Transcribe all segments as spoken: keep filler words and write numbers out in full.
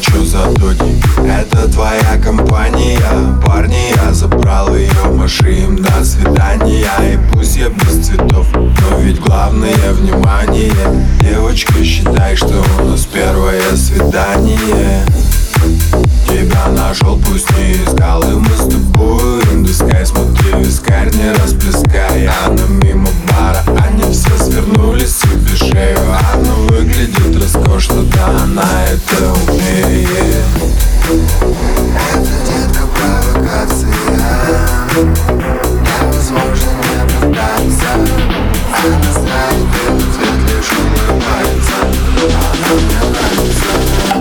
чё за дудник? Это твоя компания. Парни, я забрал ее, маши им до свидания. И пусть я без цветов, но ведь главное внимание. Девочка, считай, что у нас первое свидание. Тебя нашел, пусть не искал, и мы с тобой in the sky. Смотри, вискарь не расплескай. Она мимо бара, они все свернули себе шею. Она выглядит роскошно, да она это умеет. Эта детка провокация, невозможно не оправдаться. Она знает этот цвет, лишь улыбается. Она мне нравится.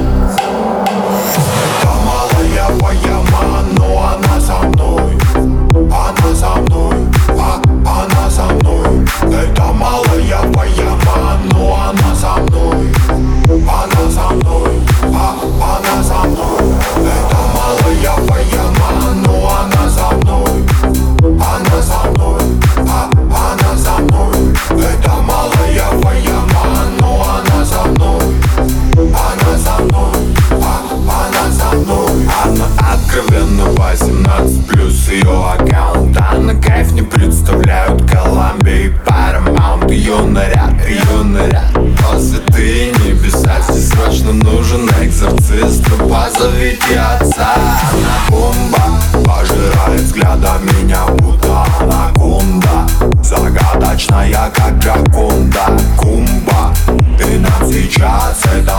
Это малая поэма, но она со мной. Она со мной, а, она со мной. Это малая поэма, но она со мной. Она со мной, а, она со мной. Это малая поэма, но она со мной. Она со мной, а, она со мной. Это малая поэма, но она со мной. Она со мной, а, она со мной. Она откровенно восемнадцать плюс, ее аккаунт. Она кайф не представляют Колумбия и Paramount. Ее наряд, ее наряд, о святые небеса. Здесь срочно нужен экзорцист, позовите отца. Она бомба, пожирает взглядом меня, будто анаконда. Загадочная, как Джаконда. Кумба, ты нам сейчас это